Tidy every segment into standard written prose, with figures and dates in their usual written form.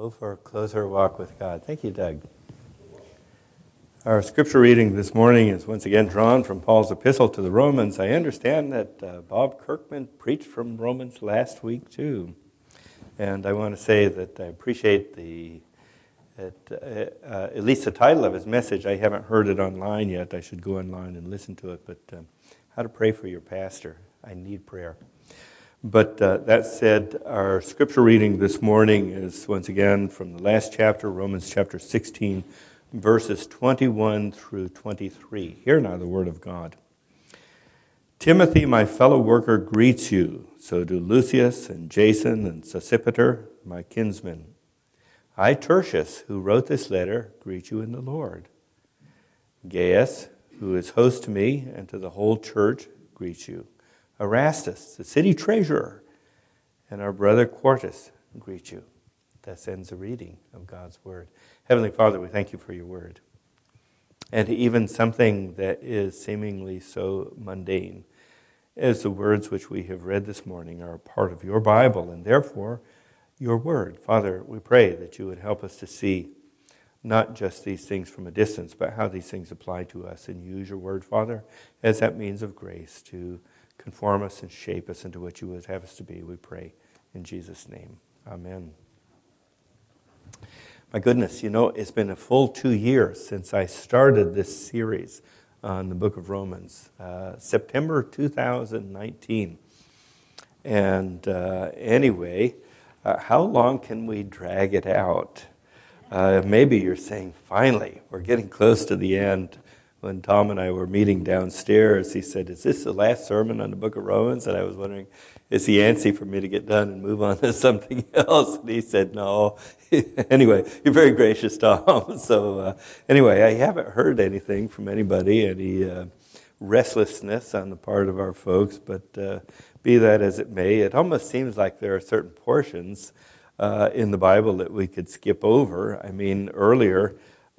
grateful for a closer walk with God. Thank you, Doug. Our scripture reading this morning is once again drawn from Paul's epistle to the Romans. I understand that Bob Kirkman preached from Romans last week too. And I want to say that I appreciate at least the title of his message. I haven't heard it online yet. I should go online and listen to it. But how to pray for your pastor. I need prayer. But that said, our scripture reading this morning is once again from the last chapter, Romans chapter 16, verses 21 through 23. Hear now the word of God. Timothy, my fellow worker, greets you. So do Lucius and Jason and Sosipater, my kinsmen. I, Tertius, who wrote this letter, greet you in the Lord. Gaius, who is host to me and to the whole church, greets you. Erastus, the city treasurer, and our brother Quartus greet you. That ends the reading of God's word. Heavenly Father, we thank you for your word. And even something that is seemingly so mundane as the words which we have read this morning are a part of your Bible and therefore your word. Father, we pray that you would help us to see not just these things from a distance, but how these things apply to us, and use your word, Father, as that means of grace to conform us and shape us into what you would have us to be, we pray in Jesus' name. Amen. My goodness, it's been a full 2 years since I started this series on the book of Romans, September 2019. And anyway, how long can we drag it out? Maybe you're saying, finally, we're getting close to the end. When Tom and I were meeting downstairs, he said, is this the last sermon on the book of Romans? And I was wondering, is he antsy for me to get done and move on to something else? And he said, no. Anyway, you're very gracious, Tom. So anyway, I haven't heard anything from anybody, any restlessness on the part of our folks, but be that as it may, it almost seems like there are certain portions in the Bible that we could skip over. I mean, earlier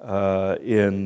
in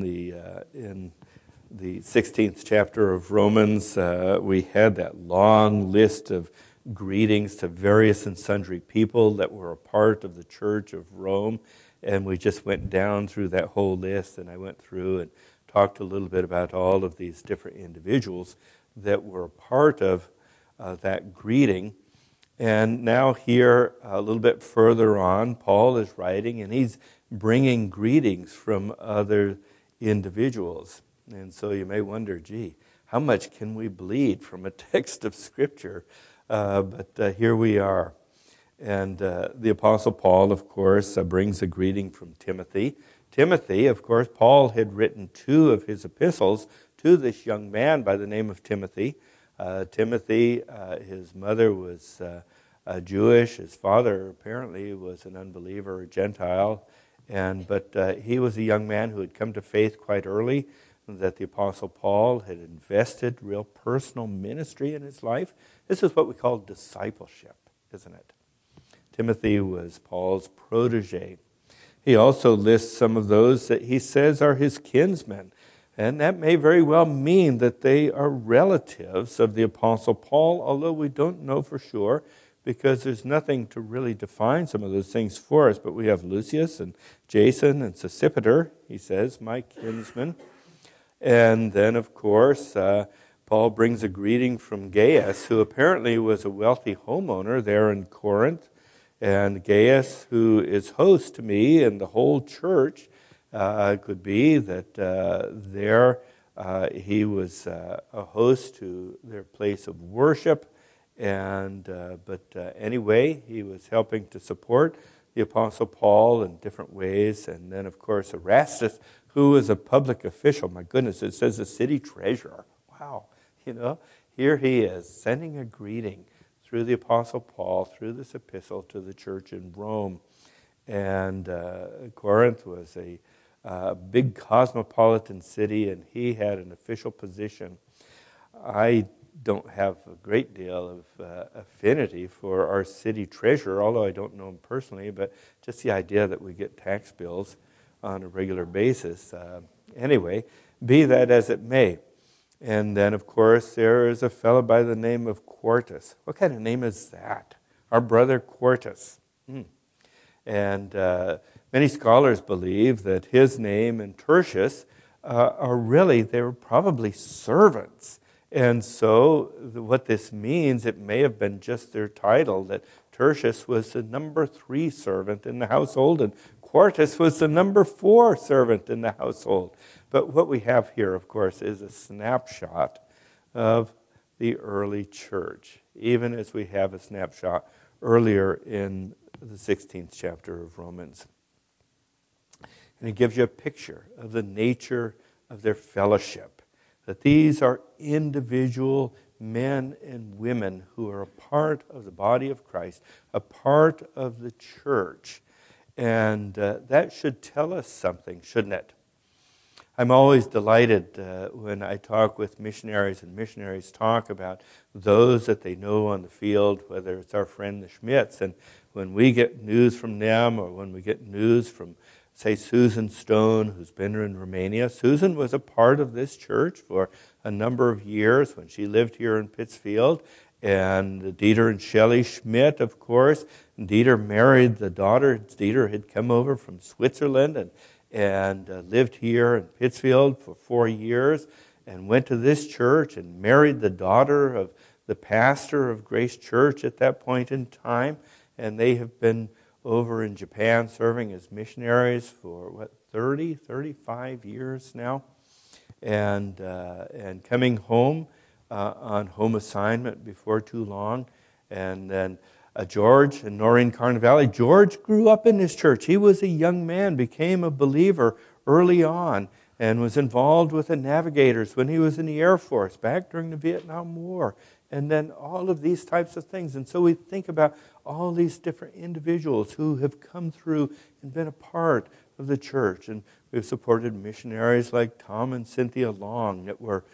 the 16th chapter of Romans, we had that long list of greetings to various and sundry people that were a part of the church of Rome, and we just went down through that whole list, and I went through and talked a little bit about all of these different individuals that were a part of that greeting. And now here, a little bit further on, Paul is writing, and he's bringing greetings from other individuals. And so you may wonder, how much can we bleed from a text of Scripture? But here we are. And the Apostle Paul, of course, brings a greeting from Timothy. Timothy, of course, Paul had written 2 of his epistles to this young man by the name of Timothy. Timothy, his mother was Jewish. His father apparently was an unbeliever, a Gentile. But he was a young man who had come to faith quite early, that the Apostle Paul had invested real personal ministry in his life. This is what we call discipleship, isn't it? Timothy was Paul's protege. He also lists some of those that he says are his kinsmen. And that may very well mean that they are relatives of the Apostle Paul, although we don't know for sure, because there's nothing to really define some of those things for us. But we have Lucius and Jason and Sosipater, he says, my kinsmen. And then, of course, Paul brings a greeting from Gaius, who apparently was a wealthy homeowner there in Corinth. And Gaius, who is host to me and the whole church, could be that there he was a host to their place of worship. But anyway, he was helping to support the Apostle Paul in different ways. And then, of course, Erastus, who was a public official. My goodness, it says the city treasurer. Wow. Here he is sending a greeting through the Apostle Paul, through this epistle to the church in Rome. And Corinth was a big cosmopolitan city, and he had an official position. I don't have a great deal of affinity for our city treasurer, although I don't know him personally, but just the idea that we get tax bills on a regular basis. Anyway, be that as it may. And then, of course, there is a fellow by the name of Quartus. What kind of name is that? Our brother Quartus. And many scholars believe that his name and Tertius they were probably servants. And so what this means, it may have been just their title, that Tertius was the number 3 servant in the household, and Quartus was the number 4 servant in the household. But what we have here, of course, is a snapshot of the early church, even as we have a snapshot earlier in the 16th chapter of Romans. And it gives you a picture of the nature of their fellowship, that these are individual men and women who are a part of the body of Christ, a part of the church. And that should tell us something, shouldn't it? I'm always delighted when I talk with missionaries, and missionaries talk about those that they know on the field, whether it's our friend the Schmidts, and when we get news from them, or when we get news from, say, Susan Stone, who's been in Romania. Susan was a part of this church for a number of years when she lived here in Pittsfield. And Dieter and Shelley Schmidt, of course. And Dieter married the daughter. Dieter had come over from Switzerland and lived here in Pittsfield for 4 years and went to this church and married the daughter of the pastor of Grace Church at that point in time. And they have been over in Japan serving as missionaries for, 35 years now. And coming home on home assignment before too long. And then George and Noreen Carnevale. George grew up in this church. He was a young man, became a believer early on, and was involved with the Navigators when he was in the Air Force back during the Vietnam War. And then all of these types of things. And so we think about all these different individuals who have come through and been a part of the church. And we've supported missionaries like Tom and Cynthia Long that were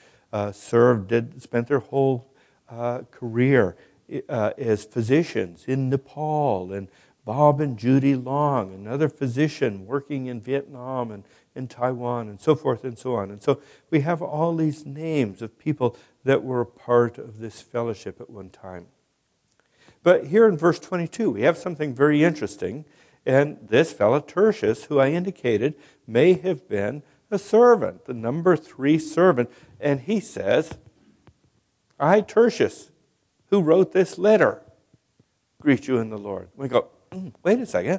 spent their whole career as physicians in Nepal, and Bob and Judy Long, another physician working in Vietnam and in Taiwan, and so forth and so on. And so we have all these names of people that were a part of this fellowship at one time. But here in verse 22, we have something very interesting. And this fellow Tertius, who I indicated, may have been a servant, the number 3 servant. And he says, I, Tertius, who wrote this letter, greet you in the Lord. We go, wait a second.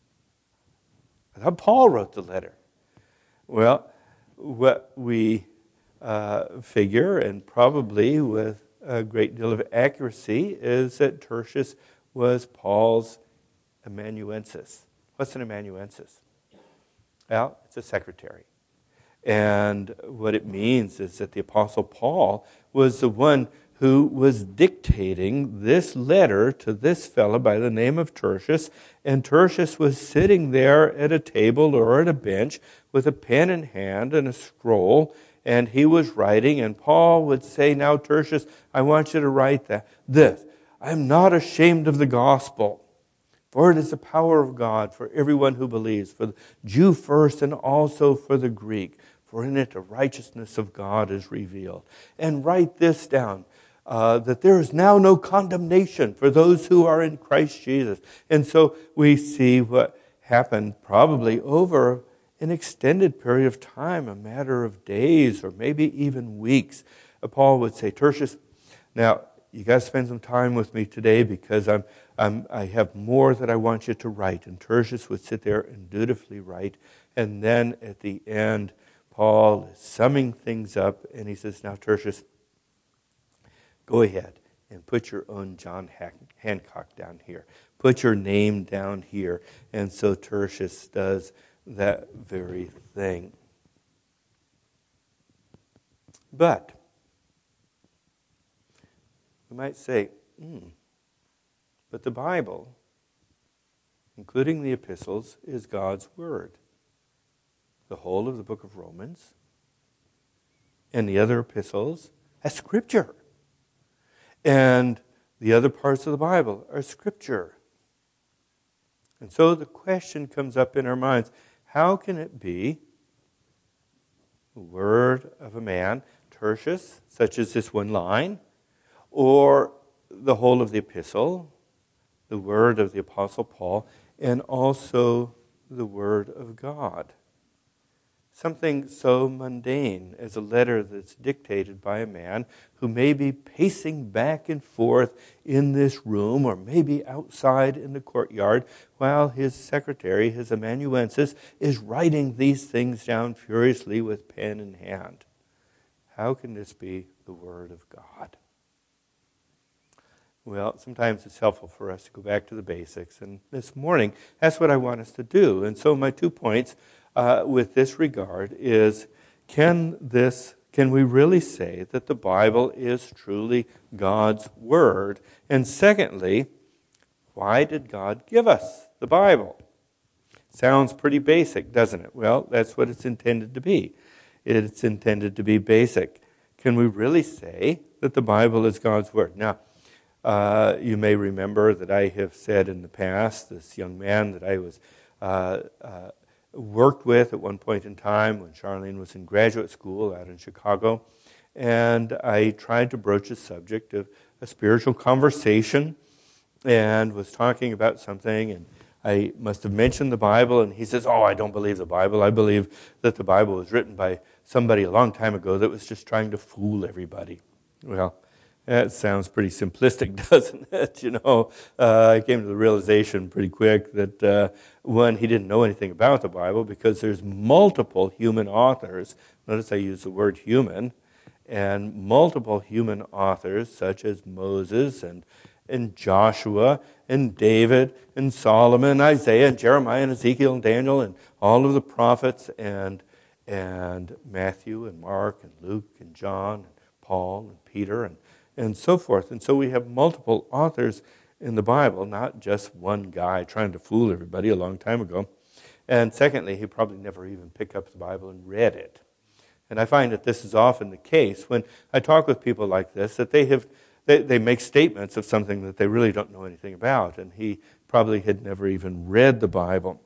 I thought Paul wrote the letter. Well, what we figure, and probably with a great deal of accuracy, is that Tertius was Paul's amanuensis. What's an amanuensis? Well, it's a secretary. And what it means is that the Apostle Paul was the one who was dictating this letter to this fellow by the name of Tertius. And Tertius was sitting there at a table or at a bench with a pen in hand and a scroll, and he was writing. And Paul would say, now, Tertius, I want you to write this. I'm not ashamed of the gospel, for it is the power of God for everyone who believes, for the Jew first and also for the Greek. For in it the righteousness of God is revealed. And write this down, that there is now no condemnation for those who are in Christ Jesus. And so we see what happened probably over an extended period of time, a matter of days or maybe even weeks. Paul would say, Tertius, now you got to spend some time with me today because I have more that I want you to write. And Tertius would sit there and dutifully write. And then at the end, Paul is summing things up, and he says, now, Tertius, go ahead and put your own John Hancock down here. Put your name down here. And so Tertius does that very thing. But we might say, but the Bible, including the epistles, is God's Word. The whole of the book of Romans and the other epistles are Scripture. And the other parts of the Bible are Scripture. And so the question comes up in our minds, how can it be the word of a man, Tertius, such as this one line, or the whole of the epistle, the word of the Apostle Paul, and also the Word of God. Something so mundane as a letter that's dictated by a man who may be pacing back and forth in this room or maybe outside in the courtyard while his secretary, his amanuensis, is writing these things down furiously with pen in hand. How can this be the Word of God? Well, sometimes it's helpful for us to go back to the basics, and this morning, that's what I want us to do. And so my 2 points with this regard is, can we really say that the Bible is truly God's Word? And secondly, why did God give us the Bible? Sounds pretty basic, doesn't it? Well, that's what it's intended to be. It's intended to be basic. Can we really say that the Bible is God's Word? Now, you may remember that I have said in the past, this young man that I was worked with at one point in time when Charlene was in graduate school out in Chicago, and I tried to broach a subject of a spiritual conversation and was talking about something, and I must have mentioned the Bible, and he says, "Oh, I don't believe the Bible. I believe that the Bible was written by somebody a long time ago that was just trying to fool everybody." Well, that sounds pretty simplistic, doesn't it? I came to the realization pretty quick that, one, he didn't know anything about the Bible because there's multiple human authors. Notice I use the word human. And multiple human authors such as Moses and Joshua and David and Solomon and Isaiah and Jeremiah and Ezekiel and Daniel and all of the prophets and Matthew and Mark and Luke and John and Paul and Peter and so forth. And so we have multiple authors in the Bible, not just one guy trying to fool everybody a long time ago. And secondly, he probably never even picked up the Bible and read it. And I find that this is often the case when I talk with people like this, that they make statements of something that they really don't know anything about, and he probably had never even read the Bible.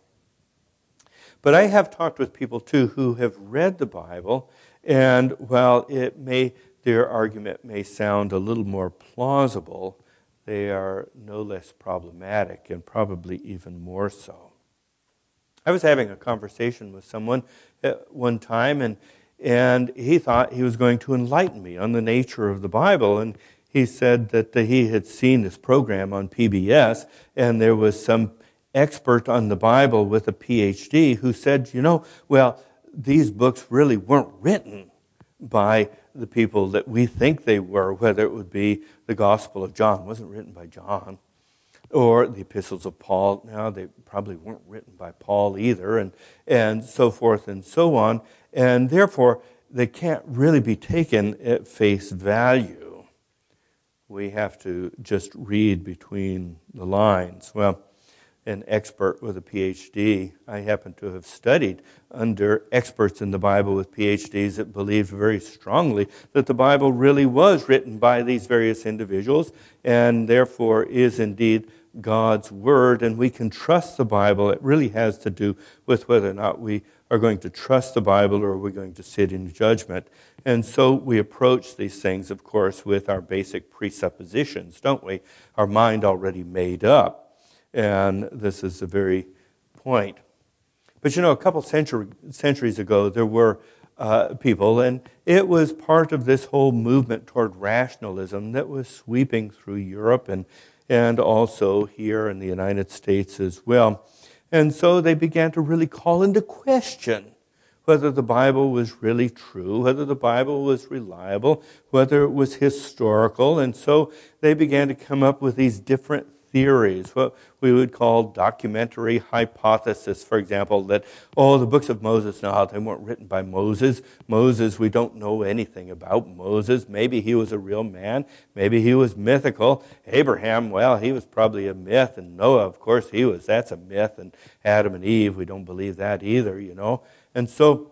But I have talked with people, too, who have read the Bible, and while their argument may sound a little more plausible, they are no less problematic, and probably even more so. I was having a conversation with someone at one time, and he thought he was going to enlighten me on the nature of the Bible, and he said that he had seen this program on PBS, and there was some expert on the Bible with a PhD who said, these books really weren't written by the people that we think they were, whether it would be the Gospel of John. It wasn't written by John. Or the epistles of Paul. Now, they probably weren't written by Paul either, and so forth and so on. And therefore, they can't really be taken at face value. We have to just read between the lines. Well, an expert with a PhD, I happen to have studied under experts in the Bible with PhDs that believed very strongly that the Bible really was written by these various individuals and therefore is indeed God's Word, and we can trust the Bible. It really has to do with whether or not we are going to trust the Bible or are we going to sit in judgment. And so we approach these things, of course, with our basic presuppositions, don't we? Our mind already made up. And this is the very point. But a couple centuries ago, there were people, and it was part of this whole movement toward rationalism that was sweeping through Europe and also here in the United States as well. And so they began to really call into question whether the Bible was really true, whether the Bible was reliable, whether it was historical. And so they began to come up with these different theories, what we would call documentary hypothesis, for example, that, the books of Moses, no, they weren't written by Moses. Moses, we don't know anything about Moses. Maybe he was a real man. Maybe he was mythical. Abraham, well, he was probably a myth. And Noah, of course, that's a myth. And Adam and Eve, we don't believe that either, And so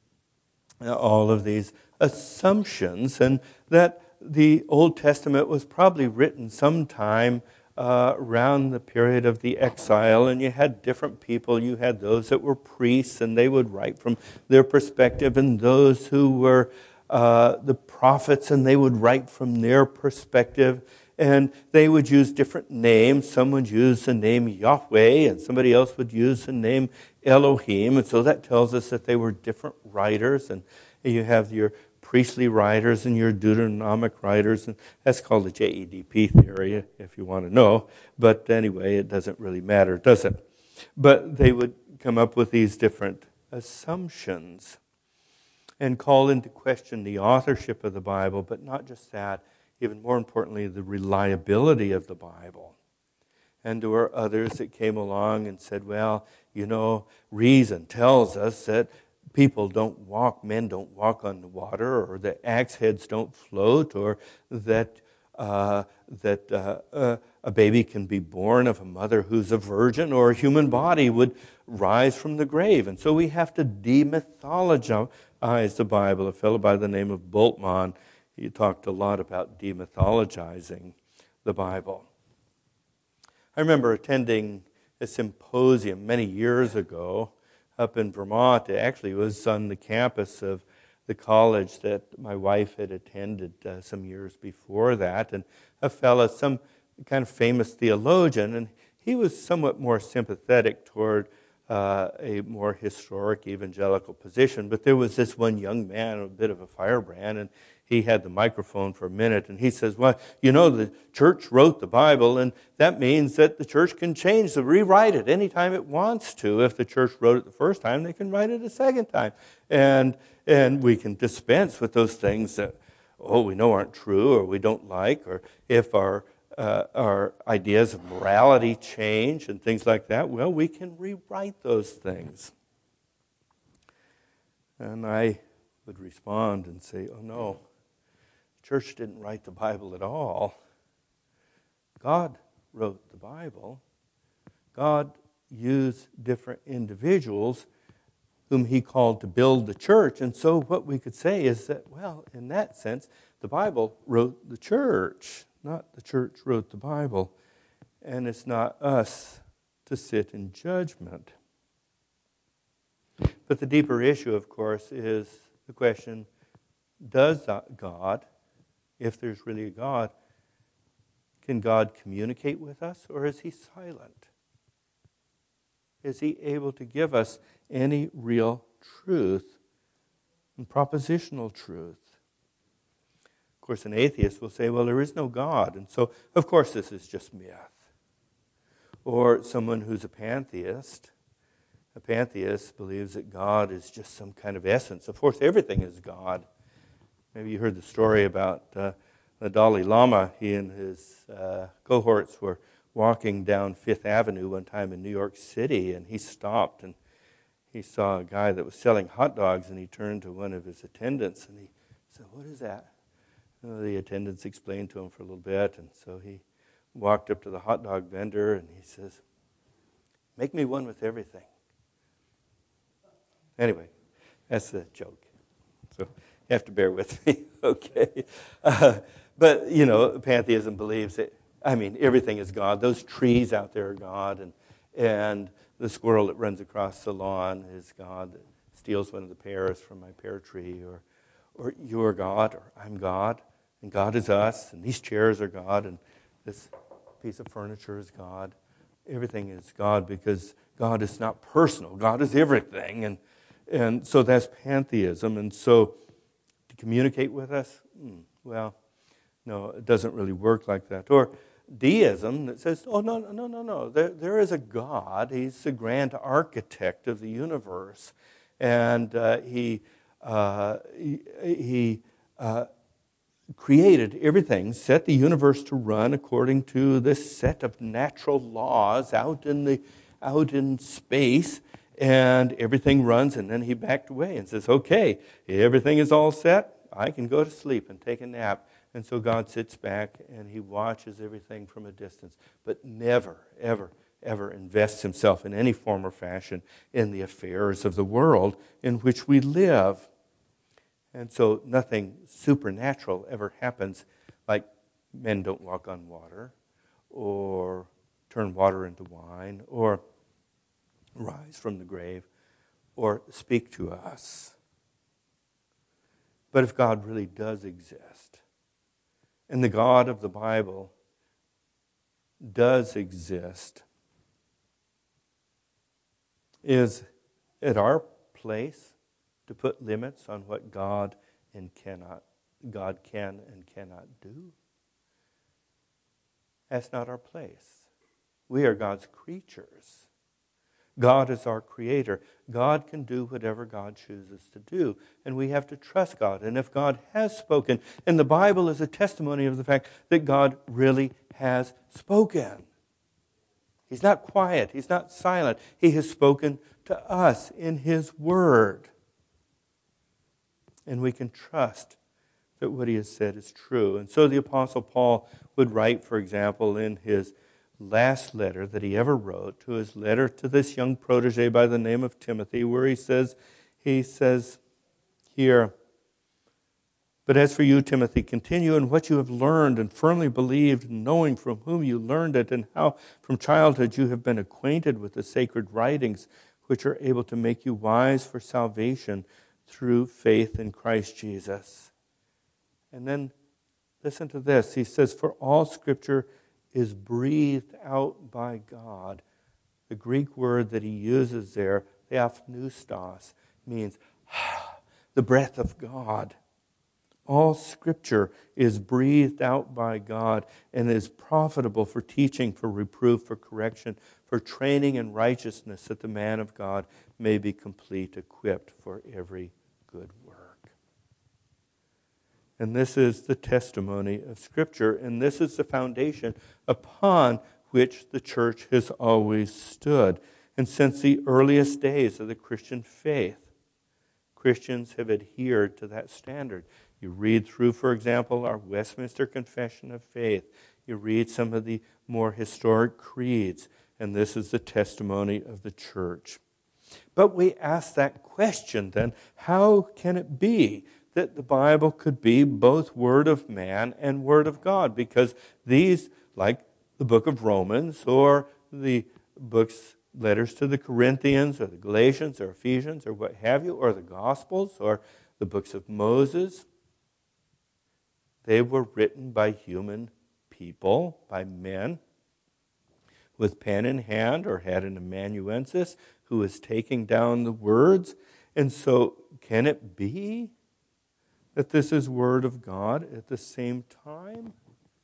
all of these assumptions, and that the Old Testament was probably written sometime around the period of the exile, and you had different people. You had those that were priests, and they would write from their perspective, and those who were the prophets, and they would write from their perspective. And they would use different names. Some would use the name Yahweh, and somebody else would use the name Elohim. And so that tells us that they were different writers. And you have your priestly writers and your Deuteronomic writers. And that's called the JEDP theory, if you want to know. But anyway, it doesn't really matter, does it? But they would come up with these different assumptions and call into question the authorship of the Bible, but not just that, even more importantly, the reliability of the Bible. And there were others that came along and said, well, you know, reason tells us that men don't walk on the water, or that axe heads don't float, or that a baby can be born of a mother who's a virgin, or a human body would rise from the grave. And so we have to demythologize the Bible. A fellow by the name of Bultmann, he talked a lot about demythologizing the Bible. I remember attending a symposium many years ago up in Vermont. It actually was on the campus of the college that my wife had attended some years before that. And a fellow, some kind of famous theologian, and he was somewhat more sympathetic toward a more historic evangelical position. But there was this one young man, a bit of a firebrand, and he had the microphone for a minute, and he says, well, you know, the church wrote the Bible, and that means that the church can rewrite it anytime it wants to. If the church wrote it the first time, they can write it a second time. And we can dispense with those things that, we know aren't true, or we don't like, or if our ideas of morality change and things like that, well, we can rewrite those things. And I would respond and say, oh no, the church didn't write the Bible at all. God wrote the Bible. God used different individuals whom he called to build the church. And so what we could say is that, well, in that sense, the Bible wrote the church, not the church wrote the Bible. And it's not us to sit in judgment. But the deeper issue, of course, is the question, does God, if there's really a God, can God communicate with us, or is he silent? Is he able to give us any real truth and propositional truth? Of course, an atheist will say, well, there is no God, and so, of course, this is just myth. Or someone who's a pantheist believes that God is just some kind of essence. Of course, everything is God. Maybe you heard the story about the Dalai Lama. He and his cohorts were walking down Fifth Avenue one time in New York City, and he stopped, and he saw a guy that was selling hot dogs, and he turned to one of his attendants, and he said, what is that? The attendants explained to him for a little bit, and so he walked up to the hot dog vendor, and he says, make me one with everything. Anyway, that's a joke. So you have to bear with me, okay? But, you know, pantheism believes that, everything is God. Those trees out there are God, and the squirrel that runs across the lawn is God, that steals one of the pears from my pear tree, or you're God, or I'm God, and God is us, and these chairs are God, and this piece of furniture is God. Everything is God because God is not personal. God is everything, and so that's pantheism. And so to communicate with us, well, no, it doesn't really work like that. Or deism that says, oh, no. There is a God. He's the grand architect of the universe. And he created everything, set the universe to run according to this set of natural laws out in space, and everything runs. And then he backed away and says, okay, everything is all set. I can go to sleep and take a nap. And so God sits back and he watches everything from a distance, but never, ever invests himself in any form or fashion in the affairs of the world in which we live. And so nothing supernatural ever happens, like men don't walk on water, or turn water into wine, or rise from the grave, or speak to us. But if God really does exist, and the God of the Bible does exist, is it our place to put limits on what God can and cannot do? That's not our place. We are God's creatures. God is our creator. God can do whatever God chooses to do, and we have to trust God. And if God has spoken, and the Bible is a testimony of the fact that God really has spoken. He's not quiet. He's not silent. He has spoken to us in His Word. And we can trust that what He has said is true. And so the Apostle Paul would write, for example, in his last letter that he ever wrote, to his letter to this young protege by the name of Timothy, where he says here, "But as for you, Timothy, continue in what you have learned and firmly believed, knowing from whom you learned it, and how from childhood you have been acquainted with the sacred writings, which are able to make you wise for salvation through faith in Christ Jesus." And then listen to this. He says, "For all Scripture is breathed out by God." The Greek word that he uses there, theopneustos, means the breath of God. All Scripture is breathed out by God and is profitable for teaching, for reproof, for correction, for training in righteousness, that the man of God may be complete, equipped for every good work. And this is the testimony of Scripture, and this is the foundation upon which the church has always stood. And since the earliest days of the Christian faith, Christians have adhered to that standard. You read through, for example, our Westminster Confession of Faith. You read some of the more historic creeds, and this is the testimony of the church. But we ask that question then, how can it be that the Bible could be both Word of man and Word of God? Because these, like the book of Romans or the letters to the Corinthians or the Galatians or Ephesians or what have you, or the Gospels or the books of Moses, they were written by human people, by men, with pen in hand, or had an amanuensis who was taking down the words. And so, can it be that this is Word of God at the same time?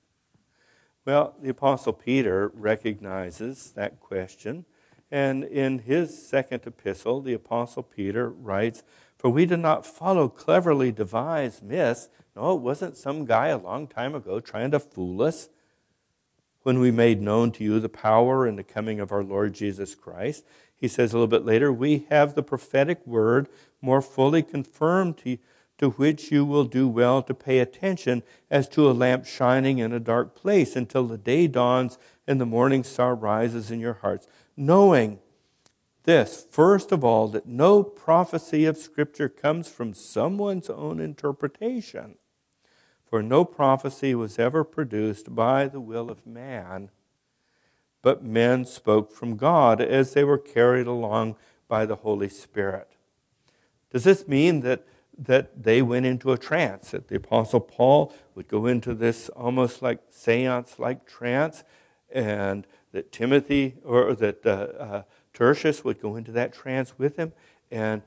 Well, the Apostle Peter recognizes that question, and in his second epistle, the Apostle Peter writes, "For we do not follow cleverly devised myths." No, it wasn't some guy a long time ago trying to fool us. "When we made known to you the power and the coming of our Lord Jesus Christ." He says a little bit later, "We have the prophetic word more fully confirmed to which you will do well to pay attention, as to a lamp shining in a dark place, until the day dawns and the morning star rises in your hearts. Knowing this, first of all, that no prophecy of Scripture comes from someone's own interpretation. For no prophecy was ever produced by the will of man, but men spoke from God as they were carried along by the Holy Spirit." Does this mean that they went into a trance, that the Apostle Paul would go into this almost like seance-like trance, and that Timothy, or that Tertius would go into that trance with him, and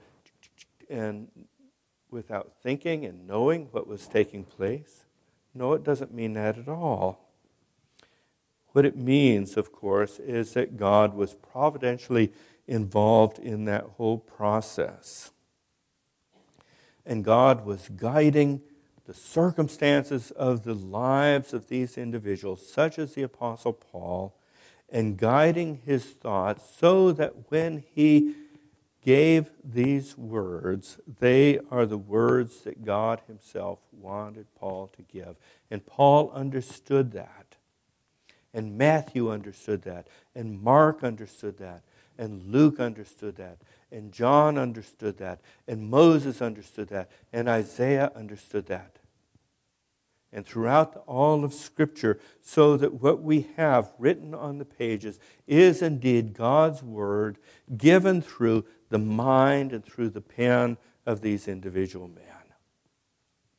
without thinking and knowing what was taking place? No, it doesn't mean that at all. What it means, of course, is that God was providentially involved in that whole process. And God was guiding the circumstances of the lives of these individuals, such as the Apostle Paul, and guiding his thoughts so that when he gave these words, they are the words that God himself wanted Paul to give. And Paul understood that. And Matthew understood that. And Mark understood that. And Luke understood that. And John understood that. And Moses understood that. And Isaiah understood that. And throughout all of Scripture, so that what we have written on the pages is indeed God's Word given through the mind and through the pen of these individual men.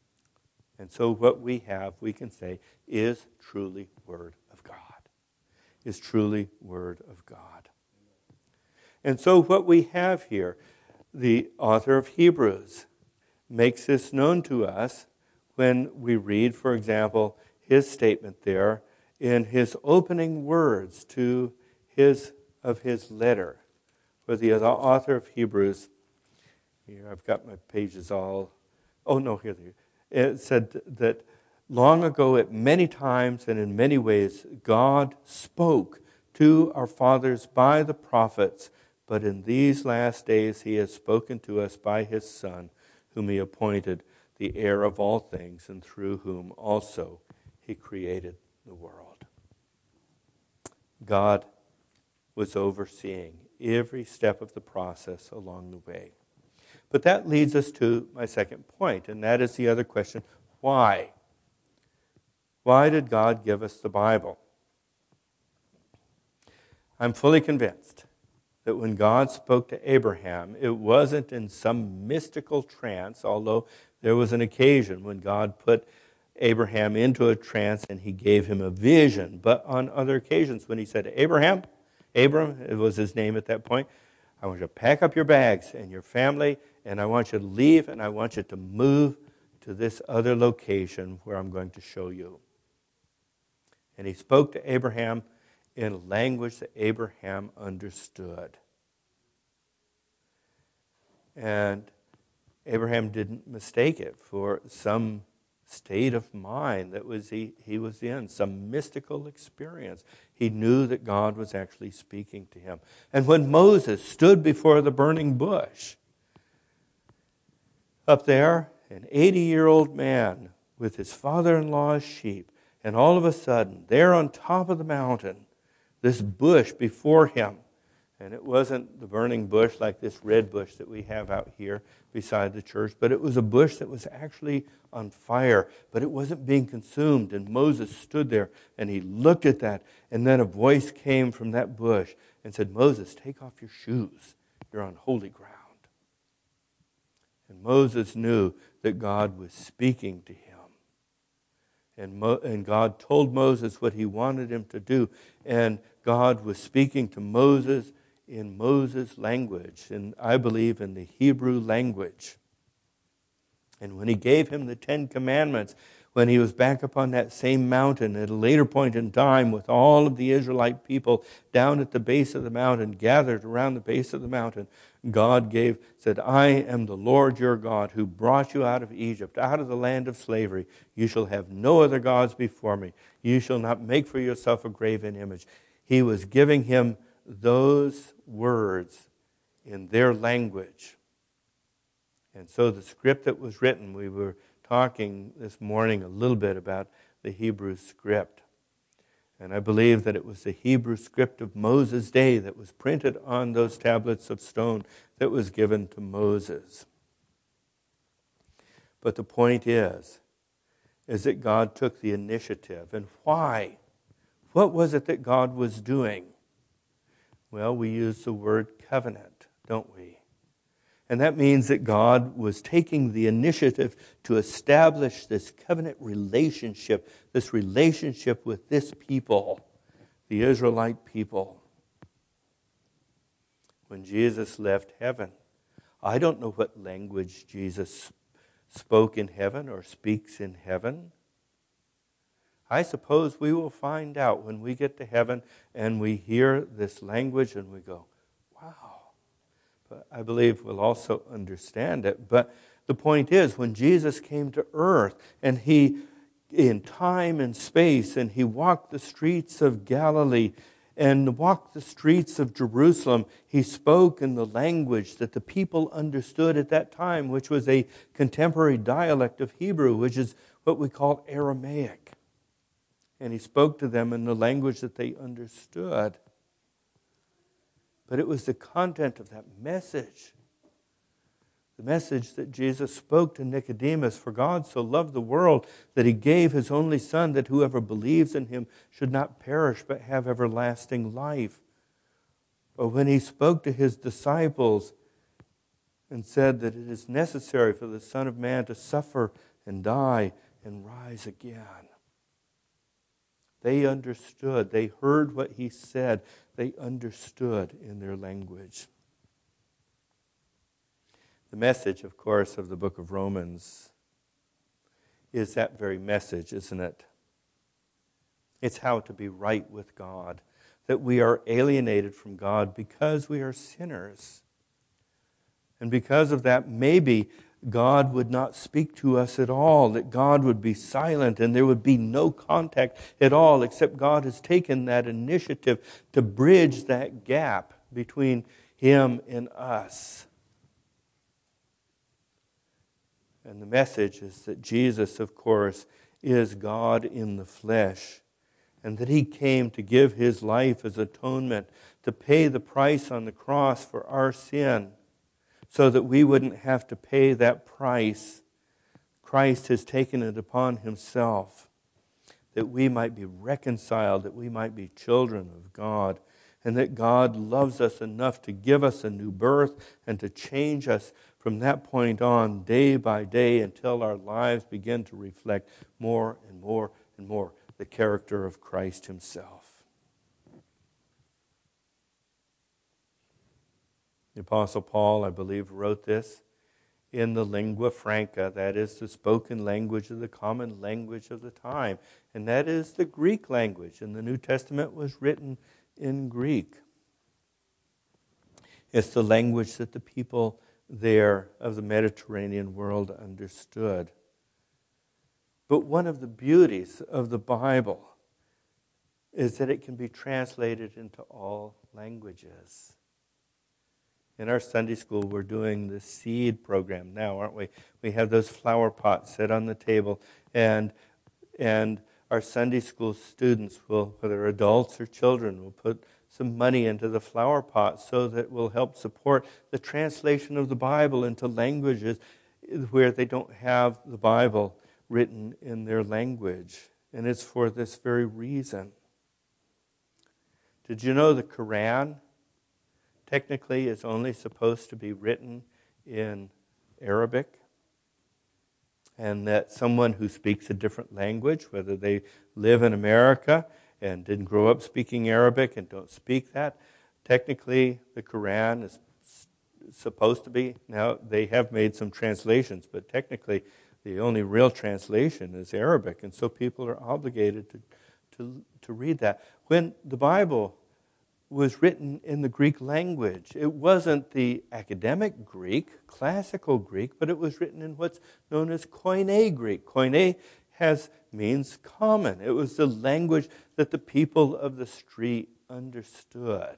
And so what we have, we can say, is truly Word of God. is truly Word of God. And so what we have here, the author of Hebrews makes this known to us when we read, for example, his statement there in his opening words to his letter. For the author of Hebrews, here I've got my pages all, oh no, here they are. It said that long ago at many times and in many ways God spoke to our fathers by the prophets, but in these last days he has spoken to us by his Son, whom he appointed the heir of all things, and through whom also he created the world. God was overseeing every step of the process along the way. But that leads us to my second point, and that is the other question, why? Why did God give us the Bible? I'm fully convinced that when God spoke to Abraham, it wasn't in some mystical trance, although there was an occasion when God put Abraham into a trance and he gave him a vision. But on other occasions when he said, Abram, it was his name at that point, I want you to pack up your bags and your family, and I want you to leave, and I want you to move to this other location where I'm going to show you. And he spoke to Abraham in a language that Abraham understood. And Abraham didn't mistake it for some state of mind that he was in, some mystical experience. He knew that God was actually speaking to him. And when Moses stood before the burning bush, up there, an 80-year-old man with his father-in-law's sheep, and all of a sudden, there on top of the mountain, this bush before him, and it wasn't the burning bush like this red bush that we have out here beside the church, but it was a bush that was actually on fire, but it wasn't being consumed. And Moses stood there and he looked at that, and then a voice came from that bush and said, Moses, take off your shoes. You're on holy ground. And Moses knew that God was speaking to him. And God told Moses what he wanted him to do. And God was speaking to Moses in Moses' language, and I believe in the Hebrew language. And when he gave him the 10 Commandments, when he was back up on that same mountain at a later point in time with all of the Israelite people down at the base of the mountain, gathered around the base of the mountain, God said, I am the Lord your God who brought you out of Egypt, out of the land of slavery. You shall have no other gods before me. You shall not make for yourself a graven image. He was giving him those words in their language. And so the script that was written, we were talking this morning a little bit about the Hebrew script. And I believe that it was the Hebrew script of Moses' day that was printed on those tablets of stone that was given to Moses. But the point is that God took the initiative. And why? What was it that God was doing? Well, we use the word covenant, don't we? And that means that God was taking the initiative to establish this covenant relationship, this relationship with this people, the Israelite people. When Jesus left heaven, I don't know what language Jesus spoke in heaven or speaks in heaven. I suppose we will find out when we get to heaven and we hear this language and we go, wow. But I believe we'll also understand it. But the point is, when Jesus came to earth and he, in time and space, and he walked the streets of Galilee and walked the streets of Jerusalem, he spoke in the language that the people understood at that time, which was a contemporary dialect of Hebrew, which is what we call Aramaic. And he spoke to them in the language that they understood. But it was the content of that message, the message that Jesus spoke to Nicodemus, for God so loved the world that he gave his only Son, that whoever believes in him should not perish but have everlasting life. Or when he spoke to his disciples and said that it is necessary for the Son of Man to suffer and die and rise again. They understood. They heard what he said. They understood in their language. The message, of course, of the book of Romans is that very message, isn't it? It's how to be right with God, that we are alienated from God because we are sinners. And because of that, maybe God would not speak to us at all, that God would be silent and there would be no contact at all, except God has taken that initiative to bridge that gap between him and us. And the message is that Jesus, of course, is God in the flesh, and that he came to give his life as atonement, to pay the price on the cross for our sin, so that we wouldn't have to pay that price. Christ has taken it upon himself, that we might be reconciled, that we might be children of God, and that God loves us enough to give us a new birth and to change us from that point on, day by day, until our lives begin to reflect more and more and more the character of Christ himself. The Apostle Paul, I believe, wrote this in the lingua franca, that is the spoken language of the common language of the time, and that is the Greek language, and the New Testament was written in Greek. It's the language that the people there of the Mediterranean world understood. But one of the beauties of the Bible is that it can be translated into all languages. In our Sunday school, we're doing the seed program now, aren't we? We have those flower pots set on the table, and our Sunday school students will, whether adults or children, will put some money into the flower pot so that will help support the translation of the Bible into languages where they don't have the Bible written in their language. And it's for this very reason. Did you know the Quran technically is only supposed to be written in Arabic? And that someone who speaks a different language, whether they live in America and didn't grow up speaking Arabic and don't speak that, technically the Quran is supposed to be, now they have made some translations, but technically the only real translation is Arabic, and so people are obligated to read that. When the Bible was written in the Greek language, it wasn't the academic Greek, classical Greek, but it was written in what's known as Koine Greek. Koine means common. It was the language that the people of the street understood.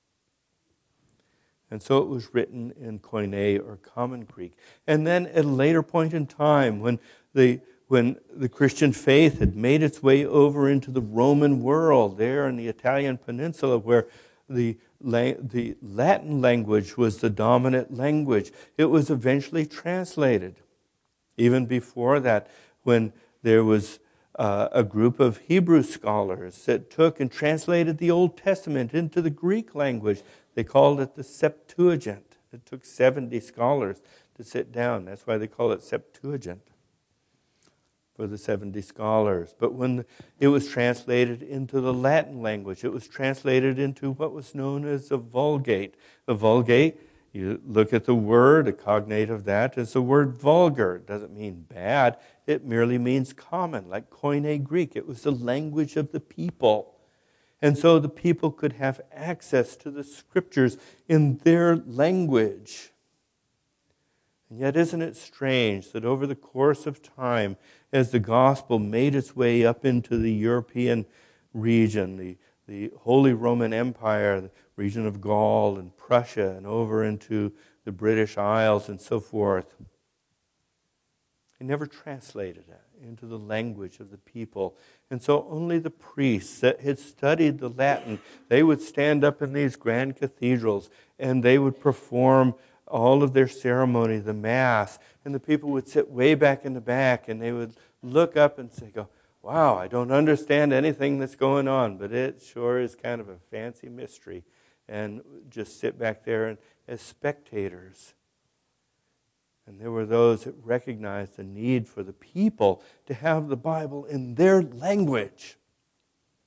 And so it was written in Koine or common Greek. And then at a later point in time, when the Christian faith had made its way over into the Roman world, there in the Italian peninsula, where the Latin language was the dominant language, it was eventually translated. Even before that, when there was a group of Hebrew scholars that took and translated the Old Testament into the Greek language, they called it the Septuagint. It took 70 scholars to sit down. That's why they call it Septuagint, for the 70 scholars. But when it was translated into the Latin language, it was translated into what was known as the Vulgate. The Vulgate, you look at the word, a cognate of that is the word vulgar. It doesn't mean bad. It merely means common, like Koine Greek. It was the language of the people. And so the people could have access to the scriptures in their language. And yet, isn't it strange that over the course of time, as the gospel made its way up into the European region, the Holy Roman Empire, the region of Gaul and Prussia, and over into the British Isles and so forth, they never translated it into the language of the people. And so only the priests that had studied the Latin, they would stand up in these grand cathedrals and they would perform all of their ceremony, the Mass, and the people would sit way back in the back and they would look up and say, wow, I don't understand anything that's going on, but it sure is kind of a fancy mystery, and just sit back there and, as spectators. And there were those that recognized the need for the people to have the Bible in their language.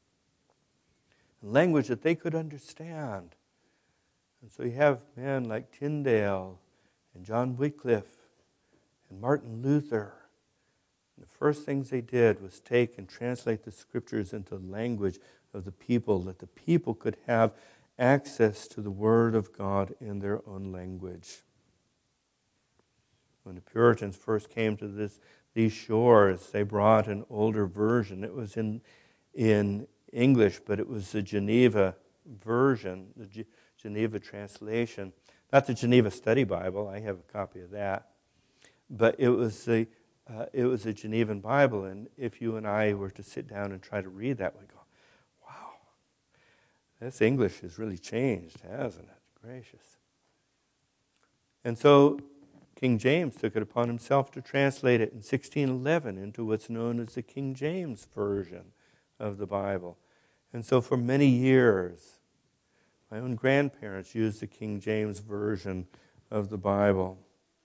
language that they could understand. And so you have men like Tyndale and John Wycliffe and Martin Luther. And the first things they did was take and translate the scriptures into the language of the people, that the people could have access to the Word of God in their own language. When the Puritans first came to these shores, they brought an older version. It was in English, but it was the Geneva version, the Geneva translation. Not the Geneva Study Bible. I have a copy of that. But it was a Genevan Bible, and if you and I were to sit down and try to read that, we'd go, wow, this English has really changed, hasn't it? Gracious. And so King James took it upon himself to translate it in 1611 into what's known as the King James Version of the Bible. And so for many years, my own grandparents used the King James Version of the Bible.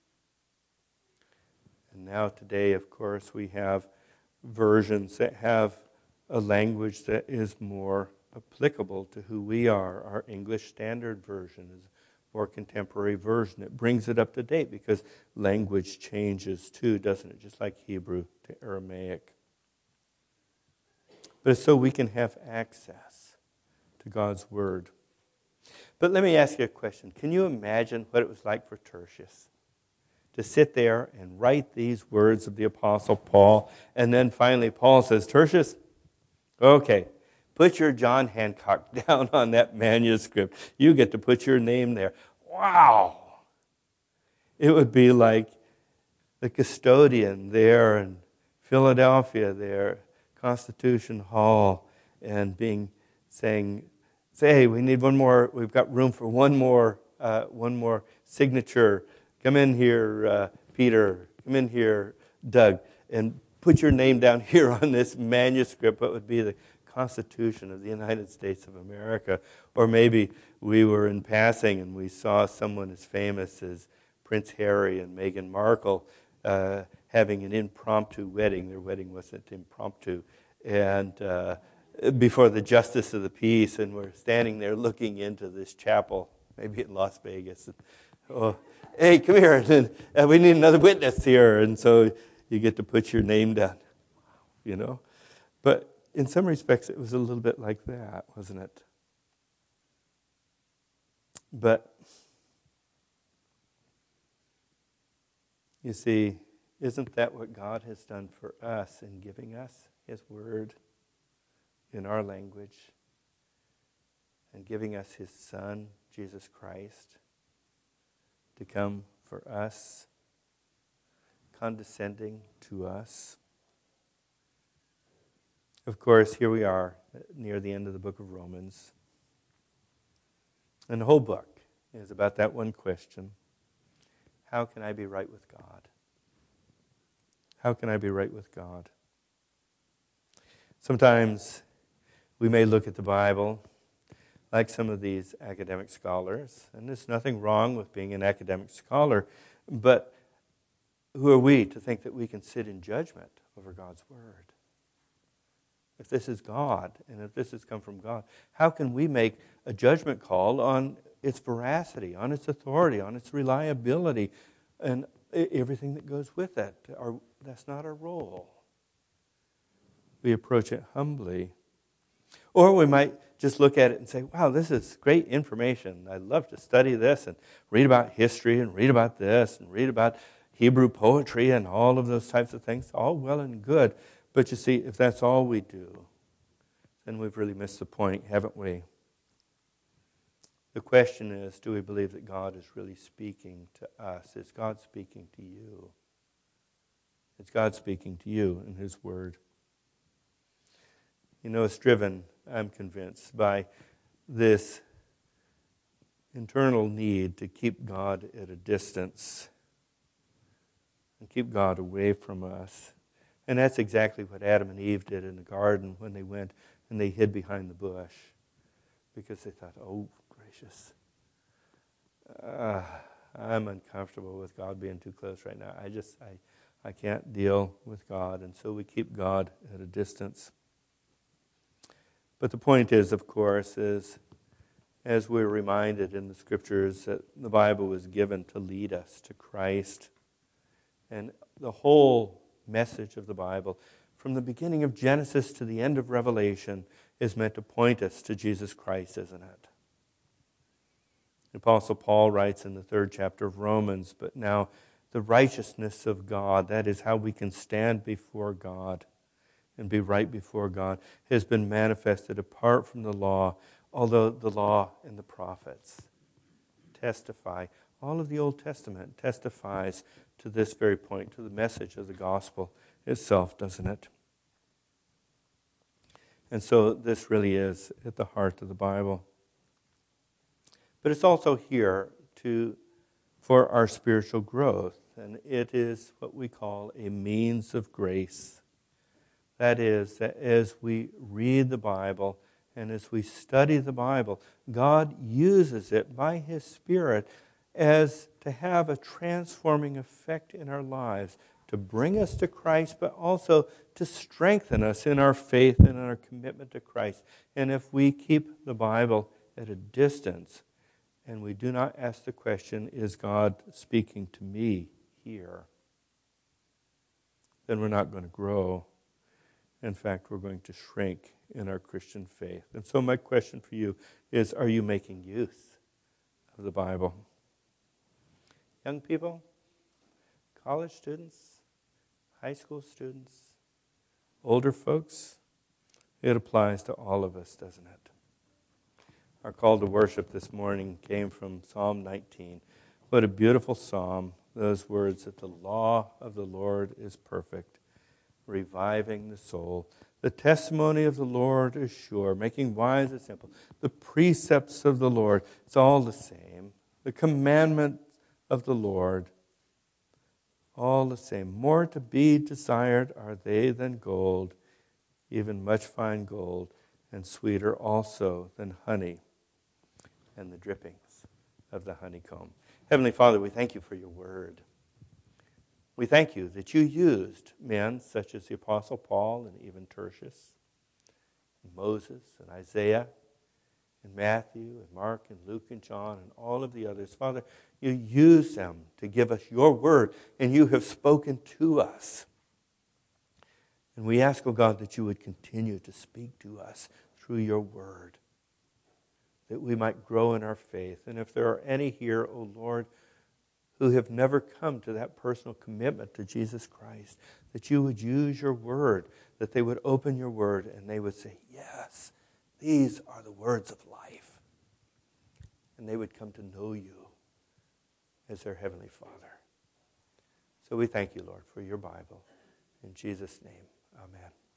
And now today, of course, we have versions that have a language that is more applicable to who we are. Our English Standard Version is a more contemporary version. It brings it up to date because language changes too, doesn't it? Just like Hebrew to Aramaic. But it's so we can have access to God's Word. But let me ask you a question. Can you imagine what it was like for Tertius to sit there and write these words of the Apostle Paul? And then finally Paul says, Tertius, okay, put your John Hancock down on that manuscript. You get to put your name there. Wow! It would be like the custodian there in Philadelphia there, Constitution Hall, and saying, hey, we need one more, we've got room for one more signature. Come in here, Peter. Come in here, Doug. And put your name down here on this manuscript. What would be the Constitution of the United States of America? Or maybe we were in passing and we saw someone as famous as Prince Harry and Meghan Markle having an impromptu wedding. Their wedding wasn't impromptu. And before the Justice of the Peace, and we're standing there looking into this chapel, maybe in Las Vegas. And, oh, hey, come here. And we need another witness here. And so you get to put your name down, you know. But in some respects, it was a little bit like that, wasn't it? But, you see, isn't that what God has done for us in giving us His Word in our language and giving us His Son, Jesus Christ, to come for us, condescending to us? Of course, here we are near the end of the book of Romans. And the whole book is about that one question. How can I be right with God? How can I be right with God? Sometimes we may look at the Bible like some of these academic scholars, and there's nothing wrong with being an academic scholar, but who are we to think that we can sit in judgment over God's Word? If this is God, and if this has come from God, how can we make a judgment call on its veracity, on its authority, on its reliability, and everything that goes with it? That's not our role. We approach it humbly. Or we might just look at it and say, wow, this is great information. I'd love to study this and read about history and read about this and read about Hebrew poetry and all of those types of things. All well and good. But you see, if that's all we do, then we've really missed the point, haven't we? The question is, do we believe that God is really speaking to us? Is God speaking to you? Is God speaking to you in His Word? You know, it's driven, I'm convinced, by this internal need to keep God at a distance and keep God away from us. And that's exactly what Adam and Eve did in the garden when they went and they hid behind the bush, because they thought, oh, gracious, I'm uncomfortable with God being too close right now. I can't deal with God. And so we keep God at a distance. But the point is, of course, is as we're reminded in the Scriptures that the Bible was given to lead us to Christ. And the whole message of the Bible, from the beginning of Genesis to the end of Revelation, is meant to point us to Jesus Christ, isn't it? The Apostle Paul writes in the 3rd chapter of Romans, but now the righteousness of God, that is how we can stand before God and be right before God, has been manifested apart from the law, although the law and the prophets testify. All of the Old Testament testifies to this very point, to the message of the gospel itself, doesn't it? And so this really is at the heart of the Bible. But it's also here for our spiritual growth, and it is what we call a means of grace. That is, that as we read the Bible and as we study the Bible, God uses it by His Spirit as to have a transforming effect in our lives, to bring us to Christ, but also to strengthen us in our faith and in our commitment to Christ. And if we keep the Bible at a distance, and we do not ask the question, is God speaking to me here? Then we're not going to grow. In fact, we're going to shrink in our Christian faith. And so my question for you is, are you making use of the Bible? Young people, college students, high school students, older folks, it applies to all of us, doesn't it? Our call to worship this morning came from Psalm 19. What a beautiful psalm, those words that the law of the Lord is perfect, reviving the soul. The testimony of the Lord is sure, making wise the simple. The precepts of the Lord, it's all the same. The commandment of the Lord, all the same. More to be desired are they than gold, even much fine gold, and sweeter also than honey and the drippings of the honeycomb. Heavenly Father, we thank you for your word. We thank you that you used men such as the Apostle Paul and even Tertius, and Moses and Isaiah, and Matthew and Mark and Luke and John and all of the others. Father, you used them to give us your word, and you have spoken to us. And we ask, oh God, that you would continue to speak to us through your word, that we might grow in our faith. And if there are any here, oh Lord, who have never come to that personal commitment to Jesus Christ, that you would use your word, that they would open your word and they would say, yes, these are the words of life. And they would come to know you as their Heavenly Father. So we thank you, Lord, for your Bible. In Jesus' name, amen.